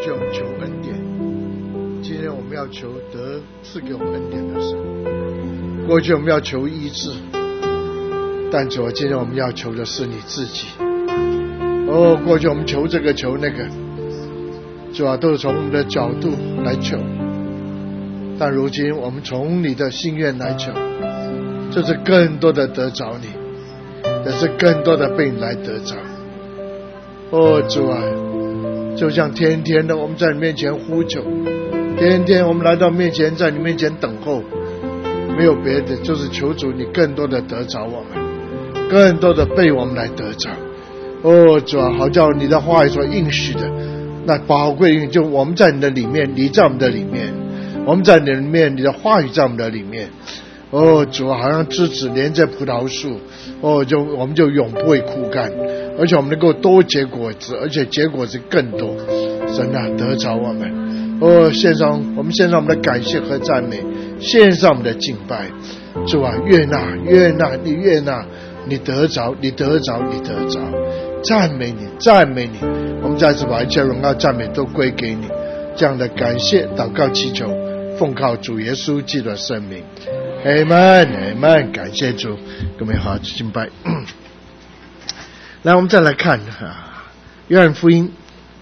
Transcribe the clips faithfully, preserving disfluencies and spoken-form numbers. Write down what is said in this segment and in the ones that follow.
去我们求恩典，今天我们要求得赐给我们恩典的神。过去我们要求医治，但主啊，今天我们要求的是你自己。哦，过去我们求这个求那个，主啊，都是从我们的角度来求，但如今我们从你的心愿来求，就是更多的得着你，也是更多的被你来得着。哦，主啊，就像天天的我们在你面前呼求，天天我们来到面前，在你面前等候，没有别的，就是求主你更多的得着我们，更多的被我们来得着。哦，主啊，好叫你的话语所应许的那宝贵应许，就我们在你的里面，你在我们的里面，我们在你的里面，你的话语在我们的里面。哦，主啊，好像枝子连着葡萄树，哦，就我们就永不会枯干，而且我们能够多结果子，而且结果子更多。神啊，得着我们。哦，献上我们献上我们的感谢和赞美，献上我们的敬拜。主啊，悦纳悦纳你悦纳，你得着你得着你得着，赞美你赞美你。我们再次把一切荣耀赞美都归给你，这样的感谢祷告祈求，奉靠主耶稣基督的圣名。Amen Amen， 感谢主，各位好，敬拜。来，我们再来看啊，约翰福音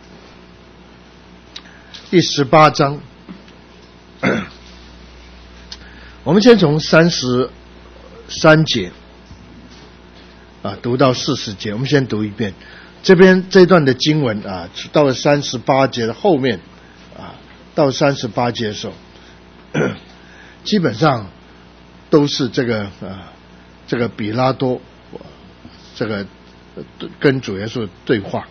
第十八章，我们先从三十三节啊读到四十节，我们先读一遍。这边这段的经文啊，到了三十八节的后面啊，到三十八节的时候，基本上都是这个啊，这个比拉多这个跟主耶稣对话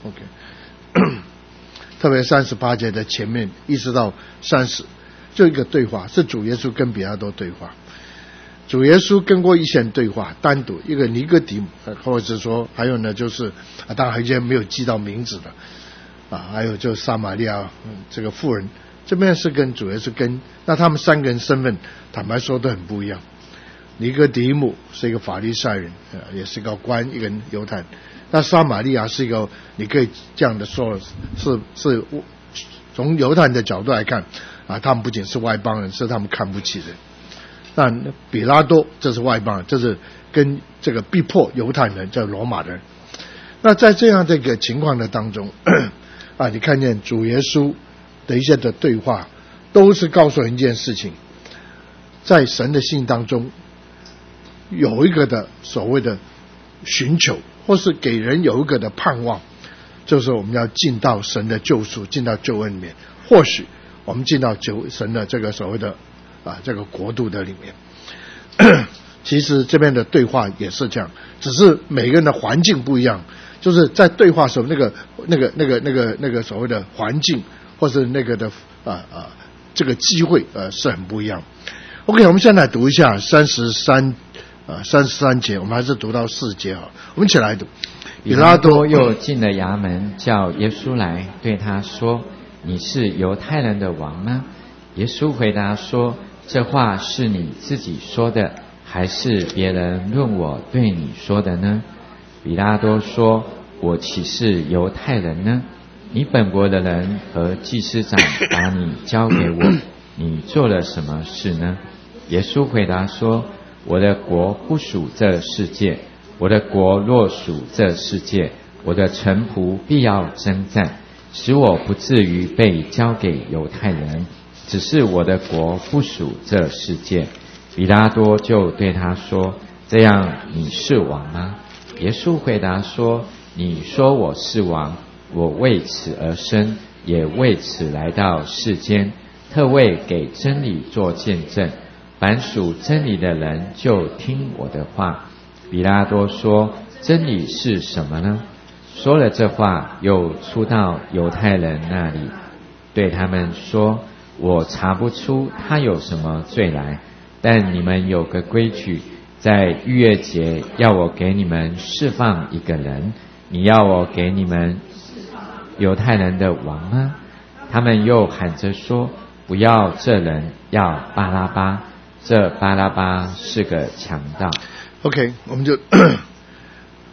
，OK， 特别三十八节的前面一直到三十，就一个对话，是主耶稣跟比拉多对话。主耶稣跟过一些人对话，单独一个尼哥底母，或者是说还有呢，就是啊，当然还有一些没有记到名字的啊，还有就撒玛利亚、嗯、这个妇人。这边是跟主耶稣跟那他们三个人身份坦白说都很不一样。尼哥底母是一个法利赛人、呃、也是一个官，一个犹太人。那撒玛利亚是一个，你可以这样的说，是是从犹太人的角度来看啊，他们不仅是外邦人，是他们看不起人。那比拉多这是外邦人，这是跟这个逼迫犹太人叫罗马人。那在这样的一个情况的当中啊，你看见主耶稣的一些的对话，都是告诉人一件事情，在神的心当中有一个的所谓的寻求，或是给人有一个的盼望，就是我们要进到神的救赎，进到救恩里面，或许我们进到救神的这个所谓的啊这个国度的里面。其实这边的对话也是这样，只是每个人的环境不一样，就是在对话时候那个那个那个那个那个所谓的环境，或是那个的啊啊这个机会呃是很不一样。OK， 我们现在来读一下三十三啊三十三节，我们还是读到四节好，我们一起来读。 比拉多又进了衙门，叫耶稣来，对他说：“你是犹太人的王吗？”耶稣回答说：“这话是你自己说的，还是别人论我对你说的呢？”比拉多说：“我岂是犹太人呢？你本国的人和祭司长把你交给我，你做了什么事呢？”耶稣回答说：“我的国不属这世界，我的国若属这世界，我的臣仆必要征战，使我不至于被交给犹太人。只是我的国不属这世界。”比拉多就对他说：“这样你是王吗？”耶稣回答说：“你说我是王，我为此而生，也为此来到世间，特为给真理做见证。凡属真理的人就听我的话。”比拉多说：“真理是什么呢？”说了这话，又出到犹太人那里，对他们说：“我查不出他有什么罪来，但你们有个规矩，在逾越节要我给你们释放一个人，你要我给你们犹太人的王吗？”他们又喊着说：“不要这人，要巴拉巴。这巴拉巴是个强盗。” OK， 我们就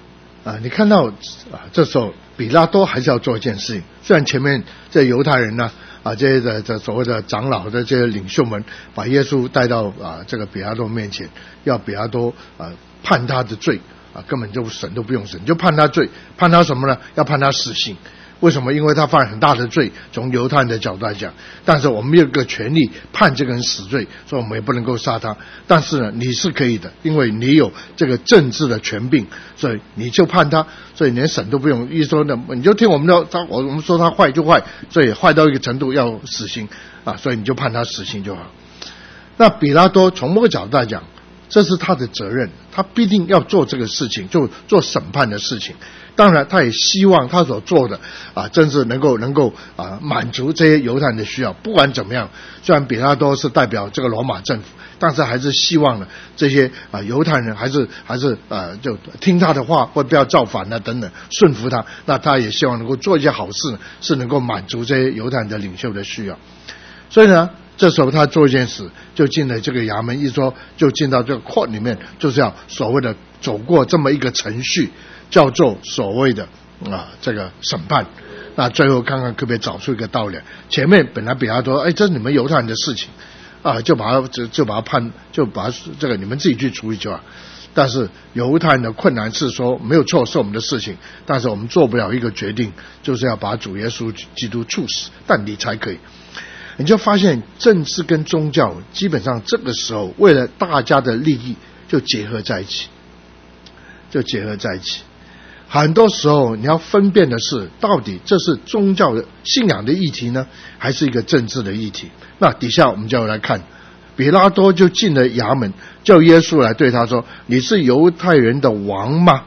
啊，你看到啊，这时候比拉多还是要做一件事情。虽然前面这犹太人呢，啊，这些的这所谓的长老的这些领袖们，把耶稣带到啊这个比拉多面前，要比拉多啊判他的罪啊，根本就审都不用审，就判他罪，判他什么呢？要判他死刑。为什么？因为他犯了很大的罪，从犹太人的角度来讲。但是我们没有个权利判这个人死罪，所以我们也不能够杀他。但是呢，你是可以的，因为你有这个政治的权柄，所以你就判他，所以连审都不用。一说呢，你就听我们的，他我们说他坏就坏，所以坏到一个程度要死刑啊，所以你就判他死刑就好。那比拉多从某个角度来讲，这是他的责任，他必定要做这个事情，就做审判的事情。当然他也希望他所做的啊，真是能够能够啊满足这些犹太人的需要。不管怎么样，虽然比拉多是代表这个罗马政府，但是还是希望呢这些啊犹太人还是还是呃就听他的话，或不要造反啊等等，顺服他。那他也希望能够做一些好事呢，是能够满足这些犹太人的领袖的需要。所以呢，这时候他做一件事，就进了这个衙门，一说就进到这个 court 里面，就是要所谓的走过这么一个程序，叫做所谓的啊这个审判。那最后看看可不可以找出一个道理。前面本来比拉多，哎，这是你们犹太人的事情啊，就把他就就把他判，就把他这个你们自己去处理就好。但是犹太人的困难是说，没有错，是我们的事情，但是我们做不了一个决定，就是要把主耶稣基督处死，但你才可以。你就发现政治跟宗教基本上这个时候为了大家的利益就结合在一起，就结合在一起。很多时候你要分辨的是，到底这是宗教的信仰的议题呢，还是一个政治的议题。那底下我们就来看，比拉多就进了衙门，叫耶稣来对他说，你是犹太人的王吗？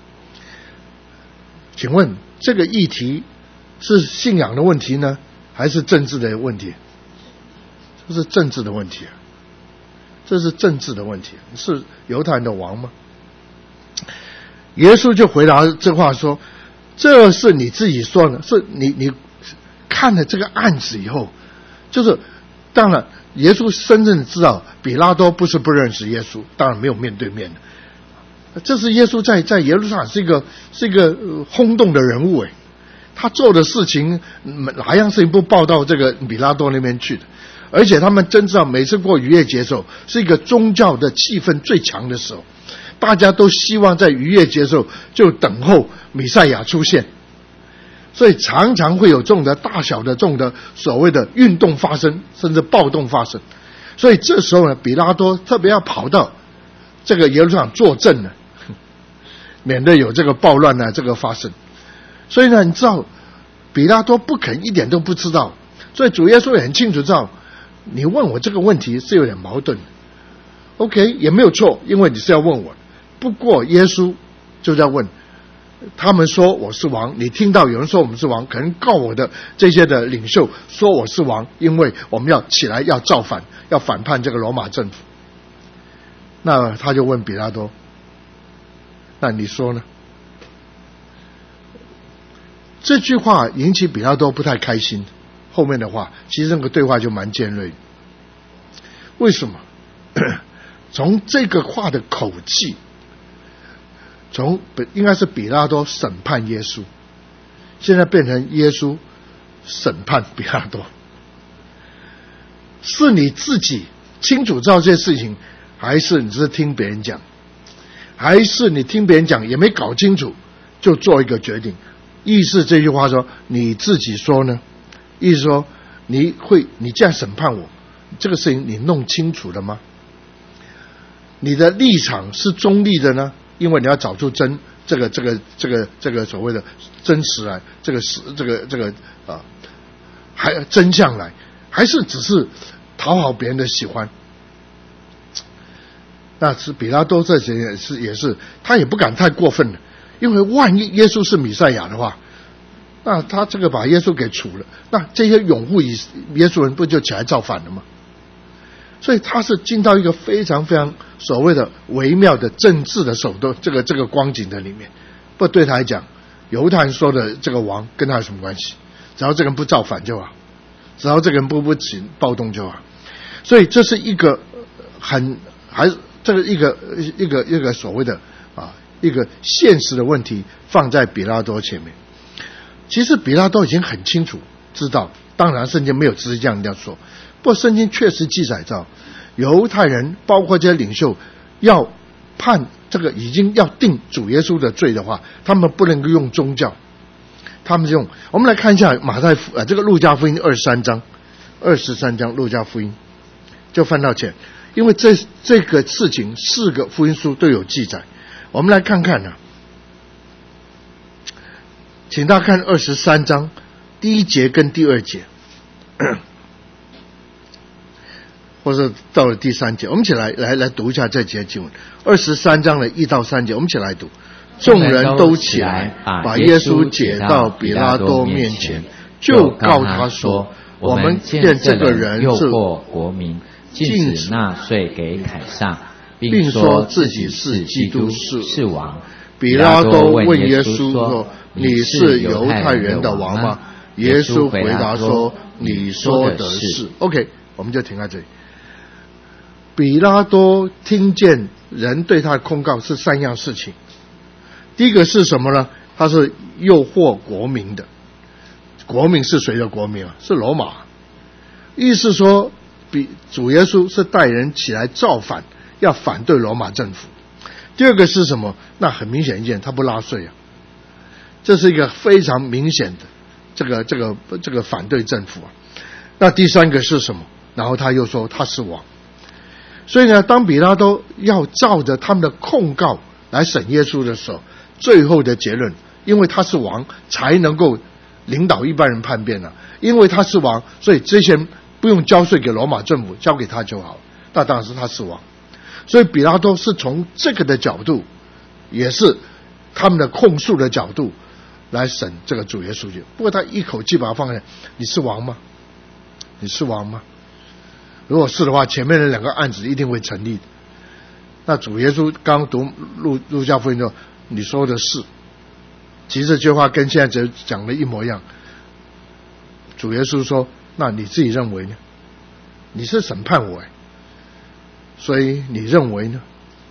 请问这个议题是信仰的问题呢，还是政治的问题？这是政治的问题，这是政治的问题。是犹太人的王吗？耶稣就回答这话说，这是你自己说的，是你你看了这个案子以后，就是当然耶稣深深的知道比拉多不是不认识耶稣，当然没有面对面的。这是耶稣在在耶路撒冷是一个是一个、呃、轰动的人物诶，他做的事情哪样事情不报到这个比拉多那边去的？而且他们真知道每次过逾越节的时候是一个宗教的气氛最强的时候，大家都希望在逾越节的时候就等候弥赛亚出现，所以常常会有这种的大小的这种的所谓的运动发生，甚至暴动发生。所以这时候呢，比拉多特别要跑到这个耶路撒冷作证呢，免得有这个暴乱呢这个发生。所以呢，你知道比拉多不肯一点都不知道，所以主耶稣也很清楚知道，你问我这个问题是有点矛盾的。OK， 也没有错，因为你是要问我。不过耶稣就在问，他们说我是王，你听到有人说我们是王，可能告我的这些的领袖说我是王，因为我们要起来要造反，要反叛这个罗马政府。那他就问比拉多，那你说呢？这句话引起比拉多不太开心，后面的话其实那个对话就蛮尖锐。为什么？从这个话的口气，从应该是比拉多审判耶稣，现在变成耶稣审判比拉多。是你自己清楚知道这些事情，还是你只是听别人讲？还是你听别人讲也没搞清楚就做一个决定？意思这句话说，你自己说呢？意思说你会你这样审判我，这个事情你弄清楚了吗？你的立场是中立的呢？因为你要找出真这个这个这个这个所谓的真实来，这个是这个这个啊，还真相来，还是只是讨好别人的喜欢？那是比拉多这些也是也是，他也不敢太过分了，因为万一耶稣是弥赛亚的话，那他这个把耶稣给处了，那这些拥护耶稣人不就起来造反了吗？所以他是进到一个非常非常所谓的微妙的政治的手段，这个这个光景的里面。不对他来讲，犹太人说的这个王跟他有什么关系？只要这个人不造反就好，只要这个人不不起暴动就好。所以这是一个很还是这个一个一个一个所谓的啊一个现实的问题放在比拉多前面。其实比拉多已经很清楚知道，当然圣经没有直接这样这样说，不过圣经确实记载到犹太人包括这些领袖要判这个已经要定主耶稣的罪的话，他们不能够用宗教，他们用我们来看一下马太福呃这个路加福音二十三章二十三章路加福音就翻到前，因为这这个事情四个福音书都有记载，我们来看看呢、啊，请大家看二十三章第一节跟第二节，或者到了第三节，我们一起来来来读一下这节经文。二十三章的一到三节，我们一起来读。众人都起来，把耶稣解到比拉多面前，就告他说： 我们见这个人诱惑国民，禁止纳税给凯撒，并说自己是基督，是王。 比拉多问耶稣说：你是犹太人的王吗？耶稣回答说：你说的是。 OK， 我们就停在这里。比拉多听见人对他的控告是三样事情，第一个是什么呢？他是诱惑国民的。国民是谁的国民啊？是罗马。意思说比主耶稣是带人起来造反，要反对罗马政府。第二个是什么？那很明显一件，他不纳税啊，这是一个非常明显的这个这个这个反对政府啊。那第三个是什么？然后他又说他是王。所以呢，当比拉多要照着他们的控告来审耶稣的时候，最后的结论，因为他是王，才能够领导一般人叛变了、啊。因为他是王，所以这些人不用交税给罗马政府，交给他就好。那当然是他是王。所以比拉多是从这个的角度，也是他们的控诉的角度来审这个主耶稣。不过他一口气把他放下，你是王吗？你是王吗？如果是的话，前面的两个案子一定会成立的。那主耶稣刚读路路加福音说：“你说的是。”其实这句话跟现在讲的一模一样。主耶稣说：“那你自己认为呢？你是审判我，所以你认为呢？”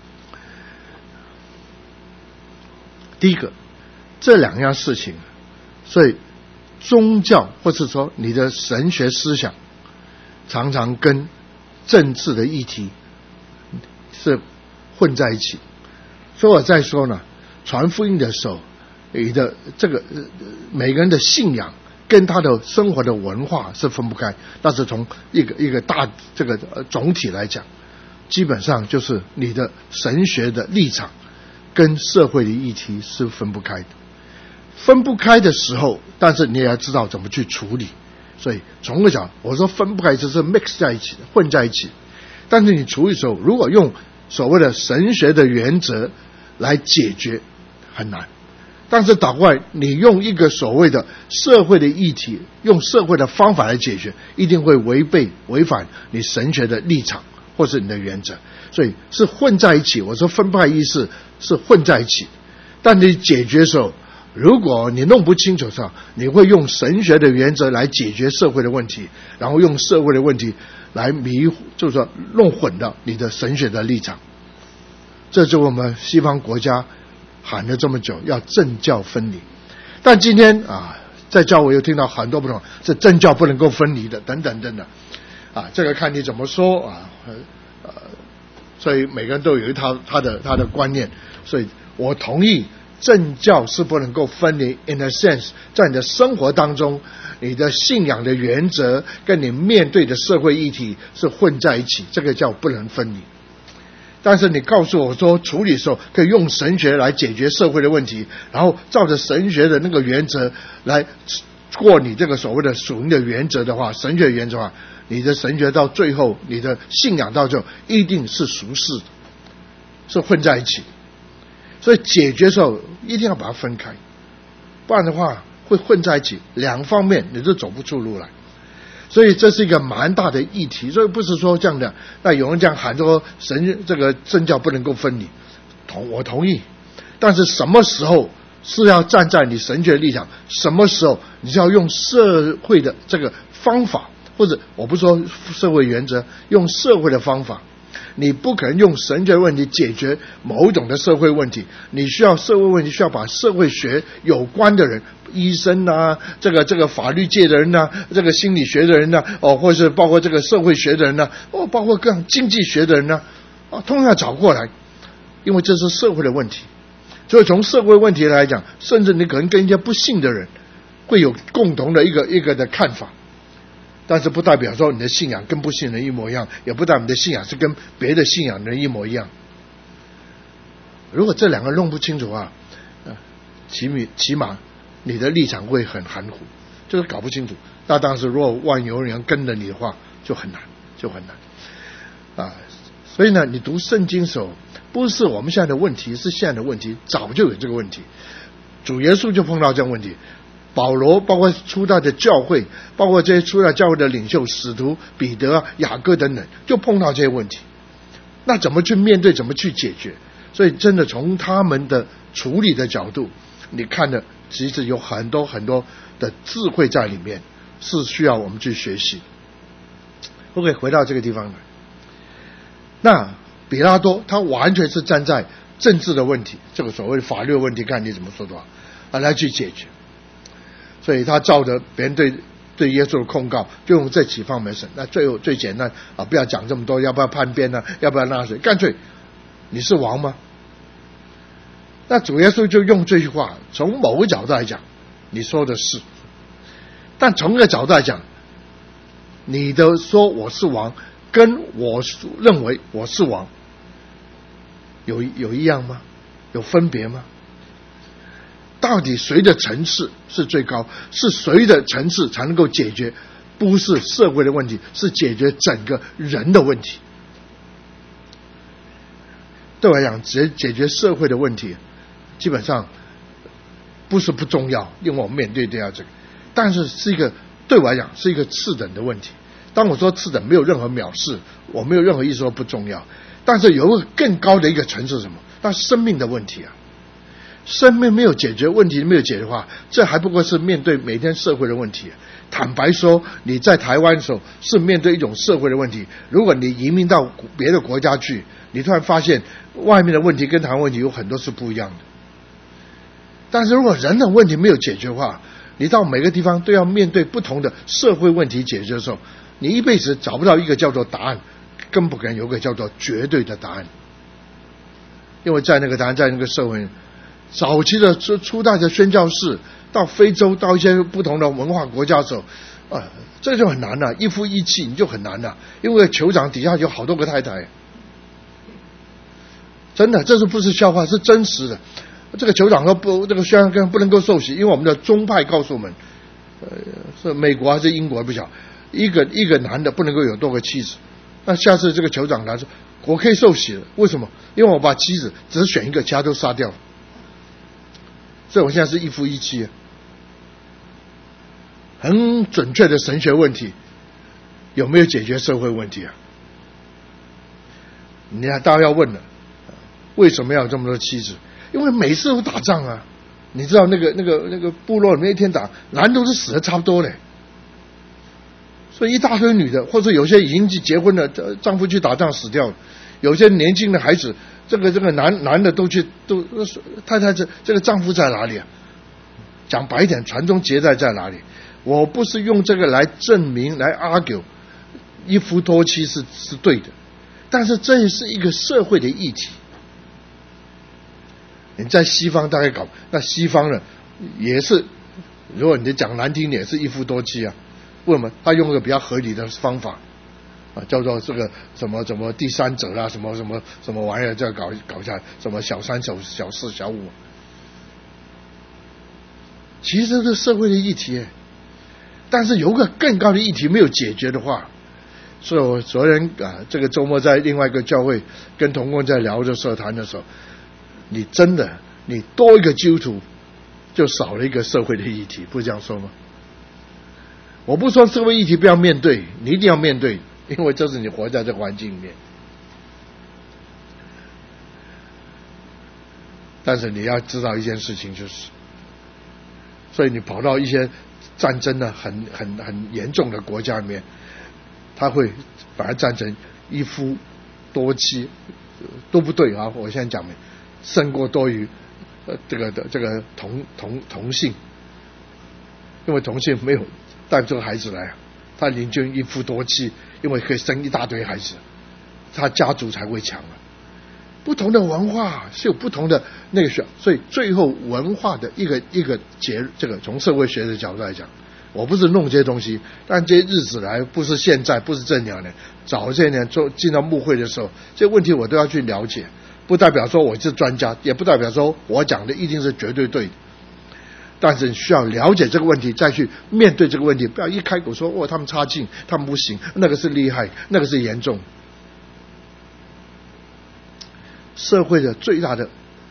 第一个，这两样事情，所以宗教或是说你的神学思想，常常跟政治的议题是混在一起。所以我再说呢，传福音的时候，你的这个每个人的信仰跟他的生活的文化是分不开。但是从一个一个大这个总体来讲，基本上就是你的神学的立场跟社会的议题是分不开的。分不开的时候，但是你也要知道怎么去处理。所以从个角，我说分不开就是 mix 在一起的，混在一起。但是你处理的时候，如果用所谓的神学的原则来解决，很难。但是倒过来，你用一个所谓的社会的议题，用社会的方法来解决，一定会违背违反你神学的立场或是你的原则。所以是混在一起。我说分不开意思是混在一起，但你解决的时候，如果你弄不清楚的时候，你会用神学的原则来解决社会的问题，然后用社会的问题来迷糊，就是说弄混了你的神学的立场。这就是我们西方国家喊了这么久要政教分离，但今天啊，在教会又听到很多不同，是政教不能够分离的，等等等等啊，这个看你怎么说啊，呃，所以每个人都有一套他的他的观念，所以我同意。政教是不能够分离 in a sense， 在你的生活当中，你的信仰的原则跟你面对的社会议题是混在一起，这个叫不能分离。但是你告诉我说处理的时候可以用神学来解决社会的问题，然后照着神学的那个原则来过你这个所谓的属灵的原则的话，神学原则的话，你的神学到最后，你的信仰到最后一定是俗世的，是混在一起。所以解决的时候一定要把它分开，不然的话会混在一起，两方面你都走不出路来。所以这是一个蛮大的议题。所以不是说这样的，那有人这样喊说神这个政教不能够分离，同我同意。但是什么时候是要站在你神学立场，什么时候你就要用社会的这个方法，或者我不说社会原则，用社会的方法你不可能用神学问题解决某种的社会问题，你需要社会问题需要把社会学有关的人，医生啊，这个这个法律界的人啊，这个心理学的人啊，哦，或是包括这个社会学的人啊，哦，包括各样经济学的人啊，啊，通通要找过来，因为这是社会的问题。所以从社会问题来讲，甚至你可能跟一些不信的人会有共同的一个一个的看法，但是不代表说你的信仰跟不信人一模一样，也不代表你的信仰是跟别的信仰人一模一样。如果这两个弄不清楚啊，起码起码你的立场会很含糊，就是搞不清楚。那当时如果万有人跟着你的话，就很难，就很难啊。所以呢，你读圣经的时候，不是我们现在的问题，是现在的问题，早就有这个问题。主耶稣就碰到这个问题，保罗包括初代的教会，包括这些初代教会的领袖使徒彼得、雅各等等，就碰到这些问题。那怎么去面对，怎么去解决？所以真的从他们的处理的角度，你看的其实有很多很多的智慧在里面，是需要我们去学习。OK， 回到这个地方来，那比拉多他完全是站在政治的问题，这个所谓的法律的问题，看你怎么说的话啊来去解决。所以他照着别人对对耶稣的控告，就用这几方面审。那最后最简单啊，不要讲这么多，要不要叛变呢？要不要纳税？干脆你是王吗？那主耶稣就用这句话，从某个角度来讲，你说的是；但从一个角度来讲，你的说我是王，跟我认为我是王，有有一样吗？有分别吗？到底谁的层次是最高？是谁的层次才能够解决？不是社会的问题，是解决整个人的问题。对我来讲，解解决社会的问题，基本上不是不重要，因为我们面对这样这个，但是是一个对我来讲是一个次等的问题。当我说次等，没有任何藐视，我没有任何意思说不重要，但是有一个更高的一个层次是什么？那生命的问题啊。生命没有解决，问题没有解决的话，这还不过是面对每天社会的问题。坦白说，你在台湾的时候是面对一种社会的问题，如果你移民到别的国家去，你突然发现外面的问题跟台湾问题有很多是不一样的。但是如果人的问题没有解决的话，你到每个地方都要面对不同的社会问题解决的时候，你一辈子找不到一个叫做答案，更不可能有个叫做绝对的答案。因为在那个答案，在那个社会早期的初代的宣教士到非洲，到一些不同的文化国家的时候，啊，这就很难了、啊，一夫一妻你就很难了、啊，因为酋长底下有好多个太太，真的，这是不是笑话，是真实的。这个酋长说不，这个宣教不能够受洗，因为我们的宗派告诉我们，呃，是美国还是英国不晓得，一个一个男的不能够有多个妻子。那下次这个酋长来说，我可以受洗了，为什么？因为我把妻子只选一个，其他都杀掉了。所以我现在是一夫一妻，很准确的神学问题，有没有解决社会问题啊？你看，大家要问了，为什么要有这么多妻子？因为每次都打仗啊，你知道那个那个那个部落里面一天打，男都是死的差不多嘞，所以一大堆女的，或者有些已经去结婚了，丈夫去打仗死掉了，有些年轻的孩子。这个这个男男的都去都太太这这个丈夫在哪里啊？讲白一点，传宗接代在哪里？我不是用这个来证明来 argue 一夫多妻是是对的，但是这也是一个社会的议题。你在西方大概搞，那西方呢也是，如果你讲难听点，也是一夫多妻啊。为什么？他用一个比较合理的方法。啊，叫做这个什么什么第三者啦，什么什么什么玩意儿，这样搞搞下来，什么小三、小小四、小五，其实这是社会的议题，但是有个更高的议题没有解决的话，所以我昨天啊，这个周末在另外一个教会跟同工在聊着社谈的时候，你真的你多一个基督徒，就少了一个社会的议题，不是这样说吗？我不说社会议题不要面对，你一定要面对。因为这是你活在这个环境里面，但是你要知道一件事情，就是所以你跑到一些战争呢很很很严重的国家里面，他会把它战成一夫多妻都不对啊！我现在讲明，胜过多于呃这个的这个同同同性，因为同性没有带不出孩子来，他宁愿一夫多妻，因为可以生一大堆孩子，他家族才会强啊。不同的文化是有不同的那个学，所以最后文化的一个一个结，这个从社会学的角度来讲，我不是弄这些东西，但这些日子来不是现在，不是这两年，早些年做进到牧会的时候，这些问题我都要去了解，不代表说我是专家，也不代表说我讲的一定是绝对对的，但是需要了解这个问题，再去面对这个问题，不要一开口说哦他们差劲，他们不行，那个是厉害，那个是严重。社会的最大的，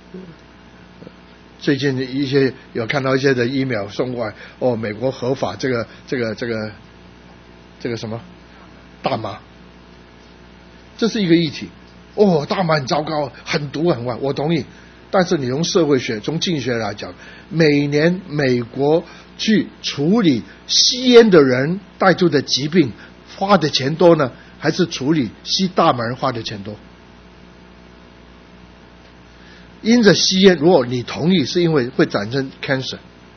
最近一些有看到一些的 email 送过来，哦，美国合法这个这个这个这个什么大麻，这是一个议题。哦，大麻很糟糕，很毒很坏，我同意。但是你从社会学、从经济学来讲，每年美国去处理吸烟的人带出的疾病花的钱多呢，还是处理吸大麻人花的钱多？因着吸烟，如果你同意是因为会产生 cancer，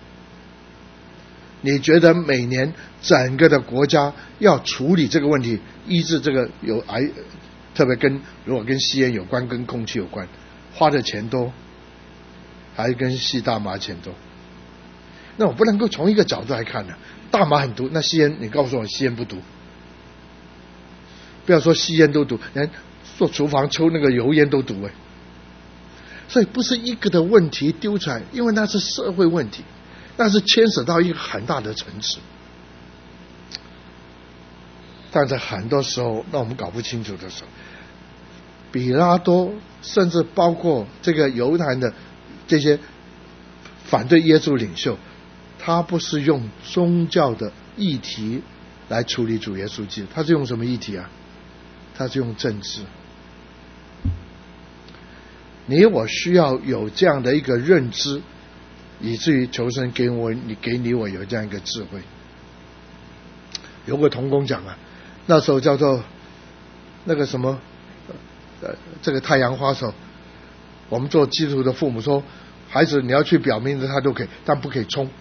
你觉得每年整个的国家要处理这个问题，医治这个有癌，特别跟如果跟吸烟有关，跟空气有关，花的钱多，还是跟吸大麻钱多？那我不能够从一个角度来看的，大麻很毒，那吸烟你告诉我吸烟不毒？不要说吸烟都毒，连做厨房抽那个油烟都毒哎。所以不是一个的问题丢出来，因为那是社会问题，那是牵扯到一个很大的层次。但是很多时候让我们搞不清楚的时候，比拉多甚至包括这个犹太人的这些反对耶稣领袖，他不是用宗教的议题来处理主耶稣基督，他是用什么议题啊？他是用政治。你我需要有这样的一个认知，以至于求神给我你给你我有这样一个智慧。有个同工讲啊，那时候叫做那个什么呃这个太阳花手，我们做基督徒的父母说，孩子你要去表明的他都可以，但不可以冲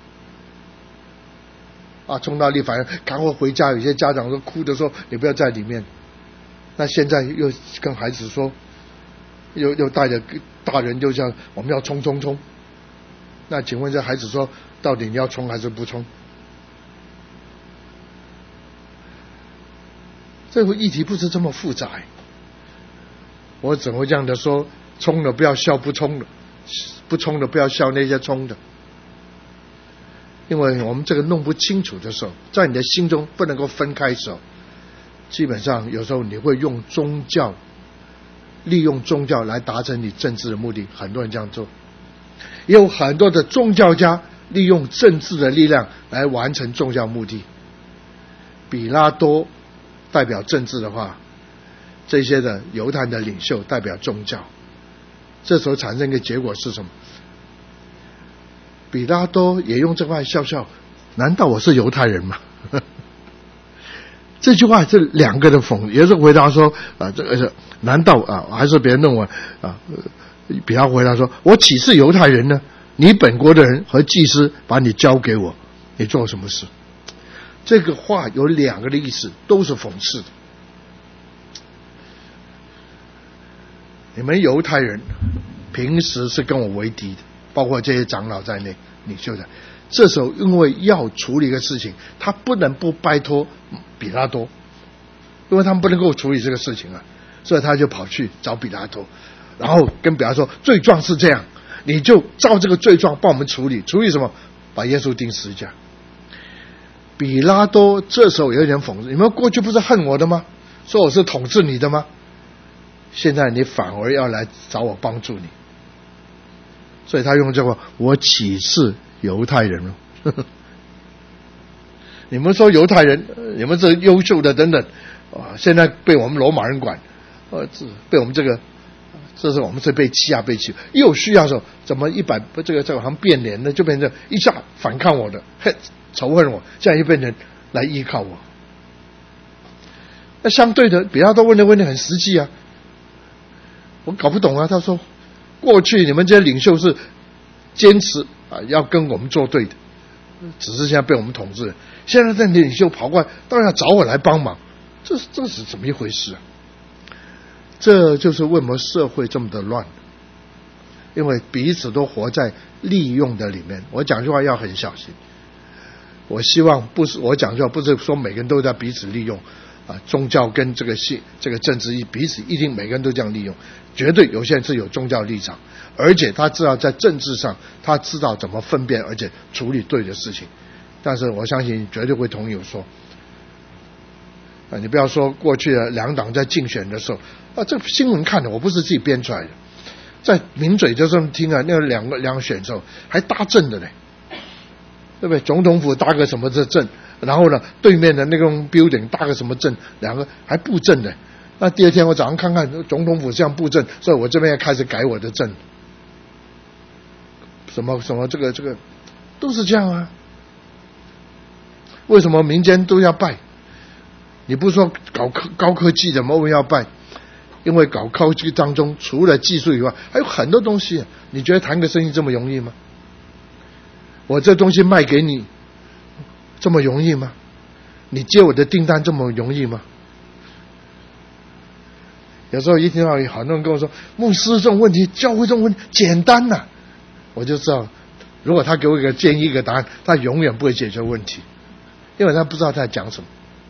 啊，冲到立法院赶快回家。有些家长说哭的说你不要在里面。那现在又跟孩子说，又又带着大人就像我们要冲冲冲，那请问这孩子说到底你要冲还是不冲？这个议题不是这么复杂，我怎么会这样的说，冲的不要笑不冲的，不冲的不要笑那些冲的。因为我们这个弄不清楚的时候，在你的心中不能够分开的时候，基本上有时候你会用宗教利用宗教来达成你政治的目的，很多人这样做。也有很多的宗教家利用政治的力量来完成宗教目的。比拉多代表政治的话，这些的犹太的领袖代表宗教，这时候产生一个结果是什么？比拉多也用这话笑笑，难道我是犹太人吗？这句话是两个的讽，也是回答说啊，这个是难道啊，还是别人认为啊？比他回答说：“我岂是犹太人呢？你本国的人和祭司把你交给我，你做什么事？”这个话有两个的意思，都是讽刺的。你们犹太人平时是跟我为敌的，包括这些长老在内，领袖在。这时候因为要处理一个事情，他不能不拜托比拉多，因为他们不能够处理这个事情啊，所以他就跑去找比拉多，然后跟比拉多说：“罪状是这样，你就照这个罪状帮我们处理。处理什么？把耶稣钉十字架。”比拉多这时候有点讽刺：“你们过去不是恨我的吗？说我是统治你的吗？现在你反而要来找我帮助你。”所以他用这个：“我岂是犹太人了？呵呵你们说犹太人，你们是优秀的等等啊，现在被我们罗马人管，呃，被我们这个，这是我们是被欺啊被欺，又需要说怎么一百这个这个好像变脸呢，就变成一下反抗我的，嘿，仇恨我，这样又变成来依靠我。 那相对的，比亚多问的问题很实际啊，我搞不懂啊。他说，过去你们这些领袖是坚持啊要跟我们作对的，只是现在被我们统治了。现在这领袖跑过来，当然要找我来帮忙，这这是怎么一回事啊？这就是为什么社会这么的乱，因为彼此都活在利用的里面。我讲句话要很小心，我希望不是我讲句话不是说每个人都在彼此利用啊，宗教跟这个信这个政治彼此一定每个人都这样利用，绝对有些人是有宗教立场，而且他知道在政治上他知道怎么分辨，而且处理对的事情。但是我相信你绝对会同意我说啊，你不要说过去的两党在竞选的时候啊，这个新闻看的，我不是自己编出来的，在名嘴就这么听啊，那个两个两个选手还搭阵的呢，对不对？总统府搭个什么这阵，然后呢，对面的那个 building 搭个什么阵，两个还布阵的。那第二天我早上看看总统府这样布阵，所以我这边要开始改我的阵。什么什么这个这个都是这样啊。为什么民间都要拜？你不是说搞科高科技的吗？为什么要拜？因为搞科技当中除了技术以外还有很多东西，你觉得谈个生意这么容易吗？我这东西卖给你这么容易吗？你接我的订单这么容易吗？有时候一听到很多人跟我说，牧师这种问题，教会这种问题简单呐、啊，我就知道如果他给我一个建议一个答案，他永远不会解决问题，因为他不知道他在讲什么。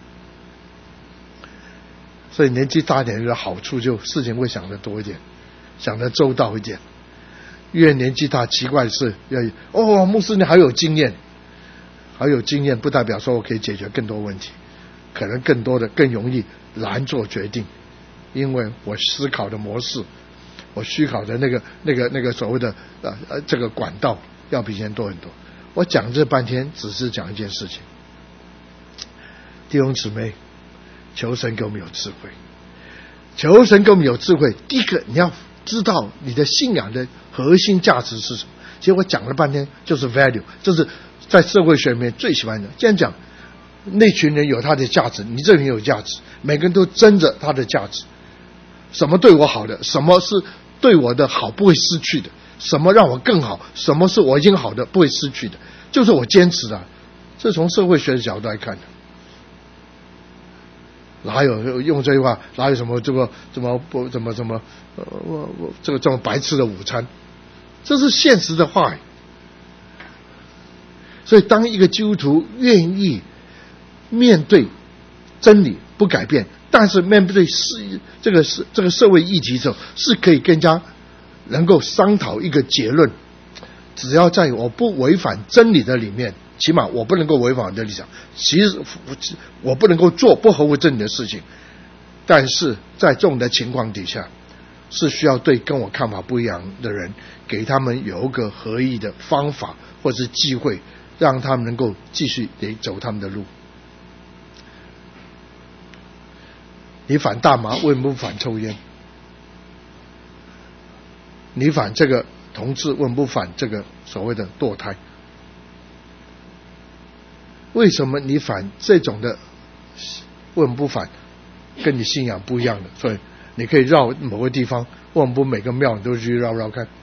所以年纪大一点的好处就事情会想得多一点，想得周到一点。越年纪大，奇怪的是要哦，牧师你还有经验，还有经验不代表说我可以解决更多问题，可能更多的更容易难做决定，因为我思考的模式，我思考的那个那个那个所谓的呃呃这个管道要比以前多很多。我讲这半天只是讲一件事情，弟兄姊妹，求神给我们有智慧，求神给我们有智慧。第一个，你要知道你的信仰的核心价值是什么。其实我讲了半天就是 value， 就是在社会学里面最喜欢的。既然讲那群人有他的价值，你这群有价值，每个人都争着他的价值。什么对我好的，什么是对我的好不会失去的，什么让我更好，什么是我已经好的不会失去的，就是我坚持的。这从社会学的角度来看的。哪有用这句话？哪有什么这个怎么不怎么怎么呃我我这个这么白吃的午餐？这是现实的话。所以，当一个基督徒愿意面对真理不改变，但是面对事这个是这个社会议题的时候，是可以更加能够商讨一个结论。只要在我不违反真理的里面。起码我不能够违反我的立场，其实我不能够做不合乎真理的事情，但是在这种的情况底下，是需要对跟我看法不一样的人，给他们有一个合意的方法或是机会，让他们能够继续得走他们的路。你反大麻，为什么不反抽烟？你反这个同志，为什么不反这个所谓的堕胎？为什么你反这种的？为什么不反跟你信仰不一样的？所以你可以绕某个地方，为什么不每个庙你都去绕绕看？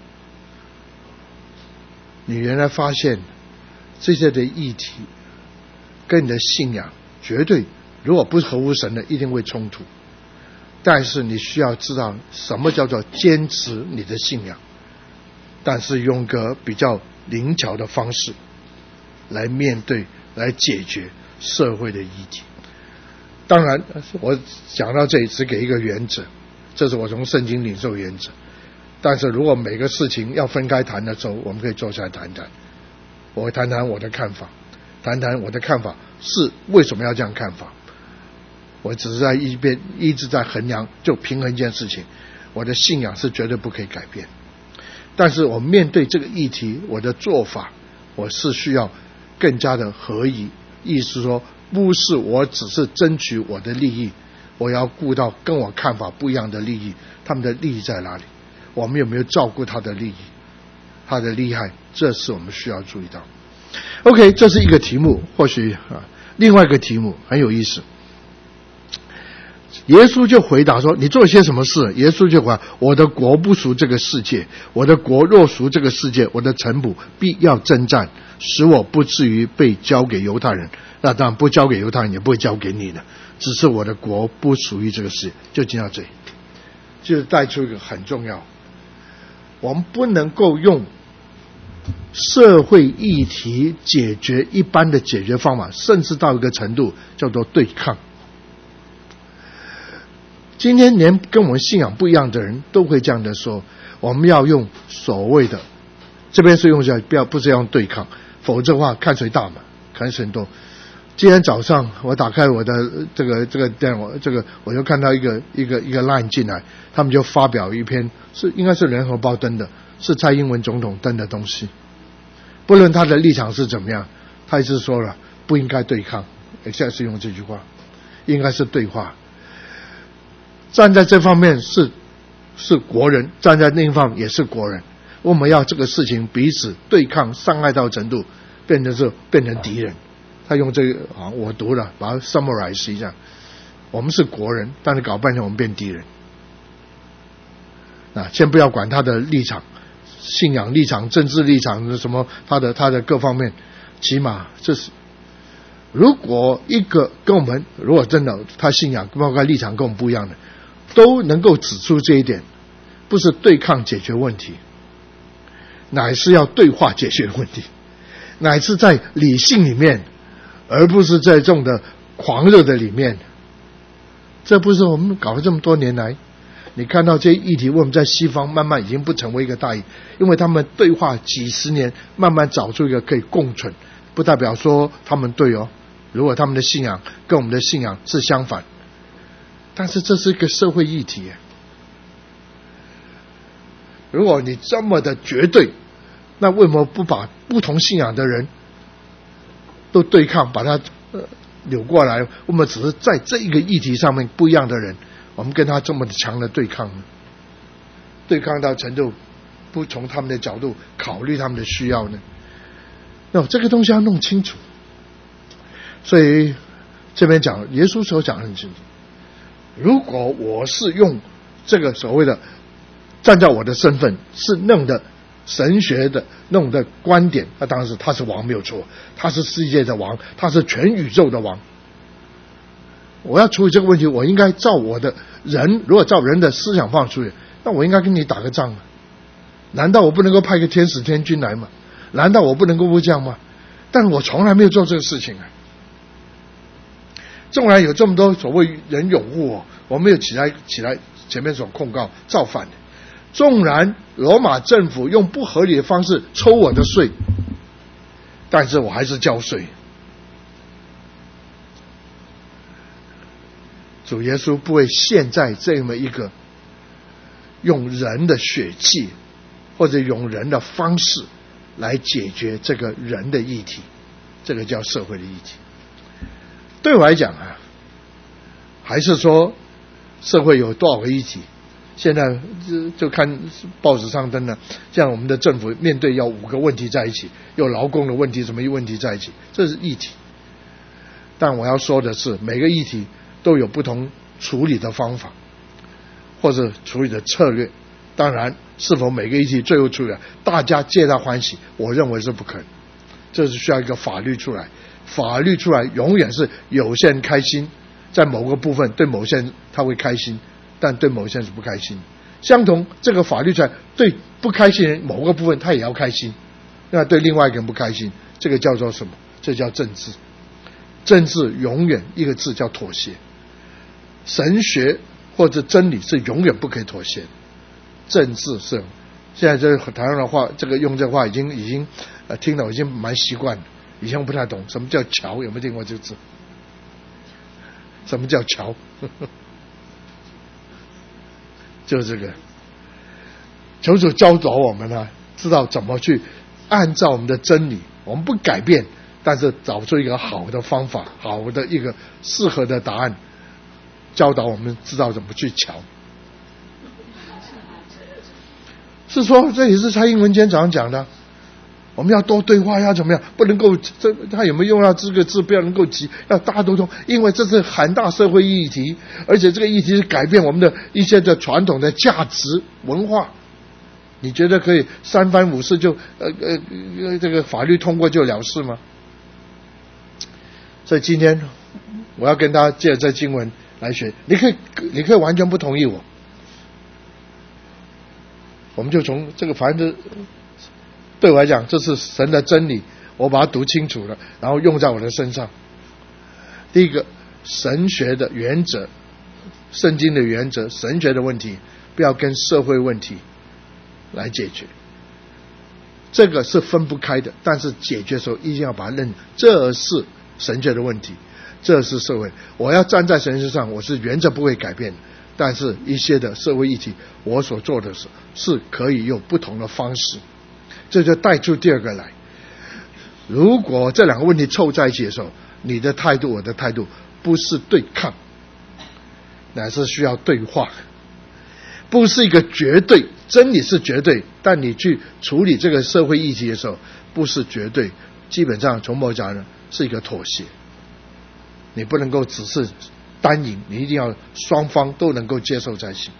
你原来发现这些的议题跟你的信仰绝对，如果不是合乎神的，一定会冲突。但是你需要知道什么叫做坚持你的信仰，但是用个比较灵巧的方式来面对。来解决社会的议题。当然我讲到这里只给一个原则，这是我从圣经领受原则，但是如果每个事情要分开谈的时候，我们可以坐下来谈谈，我会谈谈我的看法，谈谈我的看法是为什么要这样看法。我只是在一边一直在衡量，就平衡一件事情，我的信仰是绝对不可以改变，但是我面对这个议题，我的做法我是需要更加的合宜，意思说不是我只是争取我的利益，我要顾到跟我看法不一样的利益，他们的利益在哪里，我们有没有照顾他的利益，他的利害，这是我们需要注意到。 OK， 这是一个题目，或许啊，另外一个题目很有意思。 耶稣就回答说：“你做些什么事？”耶稣就回答：“我的国不属这个世界，我的国若属这个世界，我的臣仆必要征战，使我不至于被交给犹太人。那当然不交给犹太人，也不会交给你的。只是我的国不属于这个世界。”就讲到这里，就是带出一个很重要，我们不能够用社会议题解决一般的解决方法，甚至到一个程度叫做对抗。今天连跟我们信仰不一样的人都会这样的说，我们要用所谓的，这边是用下不要不是要用对抗，否则的话看谁大嘛，看谁多。今天早上我打开我的这个这个电话，这个我就看到一个一个一个 line 进来，他们就发表一篇是应该是联合报登的，是蔡英文总统登的东西。不论他的立场是怎么样，他一直说了不应该对抗，现在是用这句话，应该是对话。站在这方面是是国人，站在另一方面也是国人。我们要这个事情彼此对抗，伤害到程度，变成是变成敌人。他用这个啊，我读了，把它 summarize 一下。我们是国人，但是搞半天我们变敌人。啊，先不要管他的立场、信仰立场、政治立场什么，他的他的各方面，起码这是。如果一个跟我们，如果真的他信仰包括立场跟我们不一样的，都能够指出这一点，不是对抗解决问题，乃是要对话解决问题，乃是在理性里面，而不是在这种的狂热的里面。这不是我们搞了这么多年来，你看到这些议题，我们在西方慢慢已经不成为一个大议，因为他们对话几十年，慢慢找出一个可以共存，不代表说他们对哦。如果他们的信仰跟我们的信仰是相反，但是这是一个社会议题。如果你这么的绝对，那为什么不把不同信仰的人都对抗，把它、呃、扭过来？我们只是在这一个议题上面不一样的人，我们跟他这么的强的对抗呢？对抗到程度不从他们的角度考虑他们的需要呢？那这个东西要弄清楚。所以这边讲，耶稣所讲得很清楚，如果我是用这个所谓的站在我的身份是弄的神学的弄的观点，那当然是他是王没有错，他是世界的王，他是全宇宙的王。我要处理这个问题，我应该照我的人，如果照人的思想方法处理，那我应该跟你打个仗吗？难道我不能够派个天使天军来吗？难道我不能够不这样吗？但我从来没有做这个事情啊。纵然有这么多所谓人拥护我，我没有起来起来前面所控告造反的。纵然罗马政府用不合理的方式抽我的税，但是我还是交税。主耶稣不会陷在这么一个用人的血气或者用人的方式来解决这个人的议题，这个叫社会的议题。对我来讲啊，还是说社会有多少个议题？现在就看报纸上登了，像我们的政府面对要五个问题在一起，有劳工的问题，什么问题在一起，这是议题。但我要说的是，每个议题都有不同处理的方法，或者处理的策略。当然，是否每个议题最后处理大家皆大欢喜，我认为是不可能。这是需要一个法律出来。法律出来永远是有些人开心，在某个部分对某些人他会开心，但对某些人是不开心。相同，这个法律出来对不开心人某个部分他也要开心，那对另外一个人不开心，这个叫做什么？这叫政治。政治永远一个字叫妥协。神学或者真理是永远不可以妥协，政治是。现在这个台湾的话，这个用这话已经已经呃听了，我已经蛮习惯了。以前我不太懂什么叫桥，有没有听过这个字？什么叫桥？就是这个。求主教导我们呢，知道怎么去按照我们的真理，我们不改变，但是找出一个好的方法，好的一个适合的答案，教导我们知道怎么去瞧。是说，这也是蔡英文今天早上讲的。 我们要多对话，要怎么样？不能够这他有没有用到这个字？不要能够急，要大家都通，因为这是很大社会议题，而且这个议题是改变我们的一些的传统的价值文化。你觉得可以三番五次就呃呃呃这个法律通过就了事吗？所以今天我要跟大家借这经文来学，你可以你可以完全不同意我，我们就从这个反正对我来讲这是神的真理，我把它读清楚了，然后用在我的身上。第一个，神学的原则，圣经的原则，神学的问题不要跟社会问题来解决，这个是分不开的，但是解决的时候一定要把它认，这是神学的问题，这是社会，我要站在神学上，我是原则不会改变的，但是一些的社会议题我所做的是是可以用不同的方式。这就带出第二个来，如果这两个问题凑在一起的时候，你的态度我的态度不是对抗，乃是需要对话，不是一个绝对，真理是绝对，但你去处理这个社会议题的时候不是绝对，基本上从某讲呢是一个妥协，你不能够只是单赢，你一定要双方都能够接受在一起。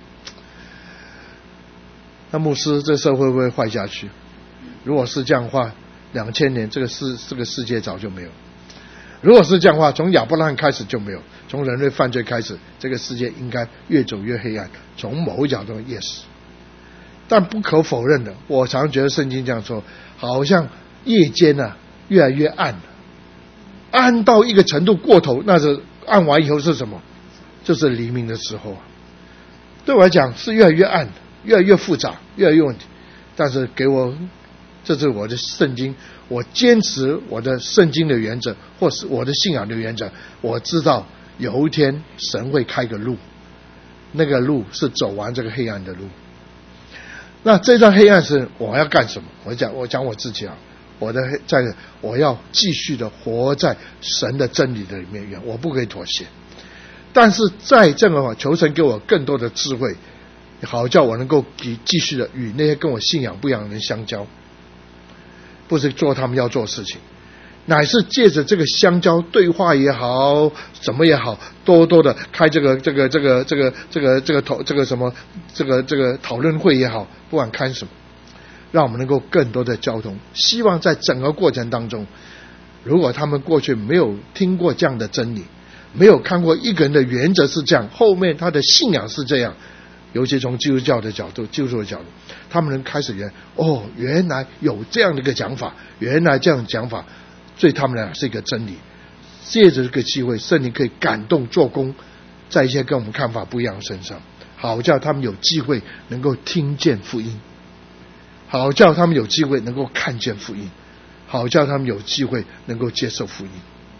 那牧师这社会会不会坏下去？如果是这样的话，两千年这个世这个世界早就没有。如果是这样的话，从亚伯拉罕开始就没有，从人类犯罪开始，这个世界应该越走越黑暗，从某一角度也是。但不可否认的，我常常觉得圣经这样说，好像夜间啊越来越暗了，暗到一个程度过头，那是暗完以后是什么？就是黎明的时候。对我来讲是越来越暗，越来越复杂，越来越问题。但是给我，这是我的圣经，我坚持我的圣经的原则，或是我的信仰的原则。我知道有一天神会开个路，那个路是走完这个黑暗的路。那这段黑暗是我要干什么？我讲我讲我自己啊，我的在我要继续的活在神的真理的里面，我不可以妥协。但是在这个求神给我更多的智慧，好叫我能够继续的与那些跟我信仰不一样的人相交，不是做他们要做的事情，乃是借着这个相交对话也好，怎么也好，多多的开这个这个这个这个这个这个讨这个什么这个这个讨论会也好，不管看什么，让我们能够更多的交通。希望在整个过程当中，如果他们过去没有听过这样的真理，没有看过一个人的原则是这样，后面他的信仰是这样，尤其从基督教的角度，基督教的角度，他们能开始原哦，原来有这样的一个讲法，原来这样的讲法对他们来讲是一个真理。借着这个机会，圣灵可以感动做工，在一些跟我们看法不一样的身上，好叫他们有机会能够听见福音，好叫他们有机会能够看见福音，好叫他们有机会能够接受福音。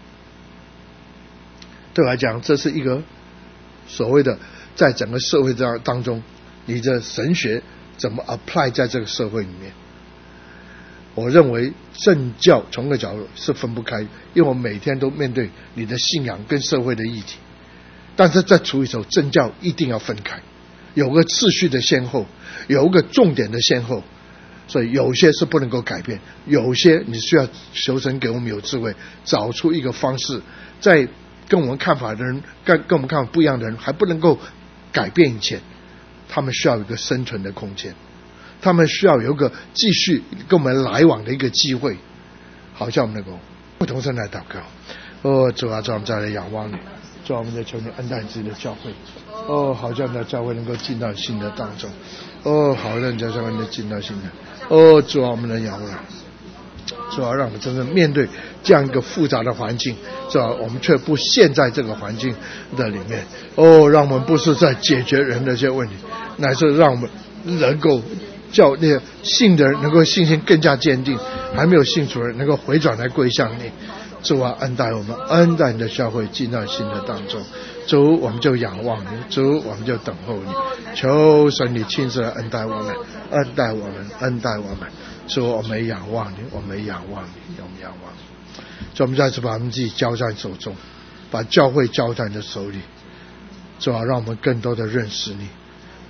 对我来讲，这是一个所谓的在整个社会当中，你的神学怎么 apply 在这个社会里面。我认为政教从个角度是分不开，因为我每天都面对你的信仰跟社会的议题，但是在处理的时候，政教一定要分开，有个次序的先后，有一个重点的先后。所以有些是不能够改变，有些你需要求神给我们有智慧，找出一个方式，在跟我们看法的人，跟跟我们看法不一样的人还不能够改变以前，他们需要有一个生存的空间，他们需要有一个继续跟我们来往的一个机会，好像我们能够不同声来祷告。哦，主啊，主啊，我们再来仰望你，主啊，我们在求你恩待自己的教会。哦，好像的教会能够进到新的当中。哦，好让教会能够进到新的。哦，主啊，我们的仰望，主啊，让我们真正面对这样一个复杂的环境，主啊，我们却不陷在这个环境的里面。哦，让我们不是在解决人的这些问题，乃是让我们能够叫那些信的人能够信心更加坚定，还没有信主的人能够回转来归向你。主啊，恩待我们，恩待你的教会进到新的当中。主，我们就仰望你，主，我们就等候你，求神你亲自来恩待我们，恩待我们，恩待我们。主，我们仰望你，我们仰望你，我们仰望你。主，我们再次把我们自己交在手中，把教会交在你的手里。主啊，让我们更多的认识你，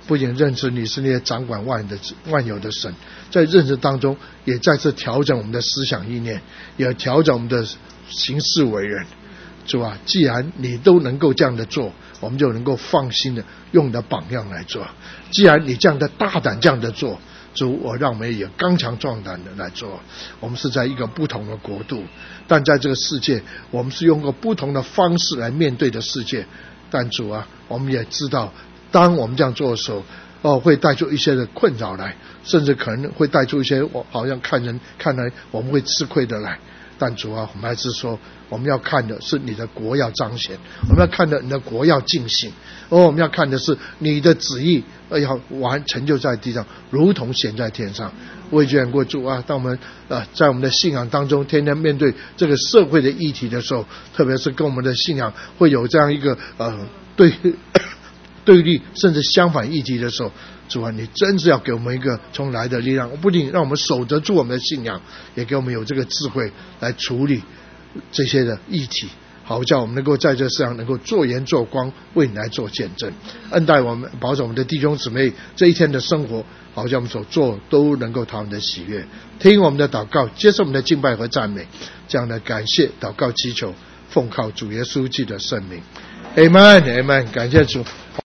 不仅认识你是那些掌管万的万有的神，在认识当中也再次调整我们的思想意念，也调整我们的行事为人。主啊，既然你都能够这样的做，我们就能够放心的用你的榜样来做。既然你这样的大胆这样的做，主，我让我们也刚强壮胆的来做。我们是在一个不同的国度，但在这个世界我们是用个不同的方式来面对的世界。但主啊，我们也知道当我们这样做的时候，哦，会带出一些的困扰来，甚至可能会带出一些我好像看人看来我们会吃亏的来。但主啊，我们还是说我们要看的是你的国要彰显，我们要看的你的国要进行，哦，我们要看的是你的旨意要完成就在地上，如同显在天上。我也觉得过主啊，当我们呃在我们的信仰当中天天面对这个社会的议题的时候，特别是跟我们的信仰会有这样一个呃对对立甚至相反议题的时候，主啊，你真是要给我们一个从来的力量，不仅让我们守得住我们的信仰，也给我们有这个智慧来处理这些的议题，好叫我们能够在这世上能够做盐做光，为你来做见证。恩待我们，保守我们的弟兄姊妹这一天的生活，好像我们所做都能够讨你的喜悦。听我们的祷告，接受我们的敬拜和赞美，这样的感谢祷告祈求，奉靠主耶稣基督的圣名。 Amen Amen， 感谢主。